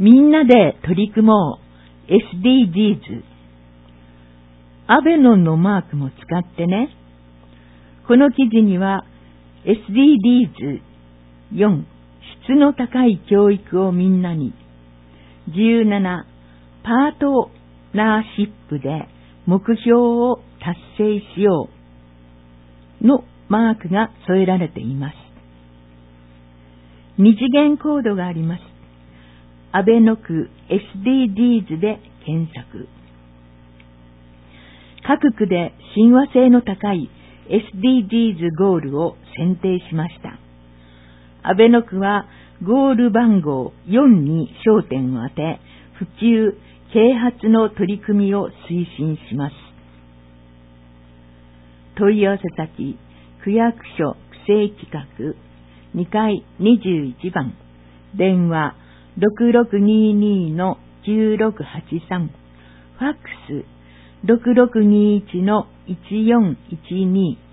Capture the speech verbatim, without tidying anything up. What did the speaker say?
みんなで取り組もう エスディージーズ。アベノンのマークも使ってね。この記事には エスディーディーズよん、質の高い教育をみんなに。じゅうなな、パートナーシップで目標を達成しようのマークが添えられています。二次元コードがあります。アベノク エスディージーズ で検索。各区で親和性の高い エスディージーズ ゴールを選定しました。アベノクはゴール番号よんに焦点を当て、普及、啓発の取り組みを推進します。問い合わせ先、区役所区政企画にかいにじゅういちばん、電話 ろくろくにーにーのきゅうろくはちさん、ファックス ろくろくにーいちのいちよんいちにー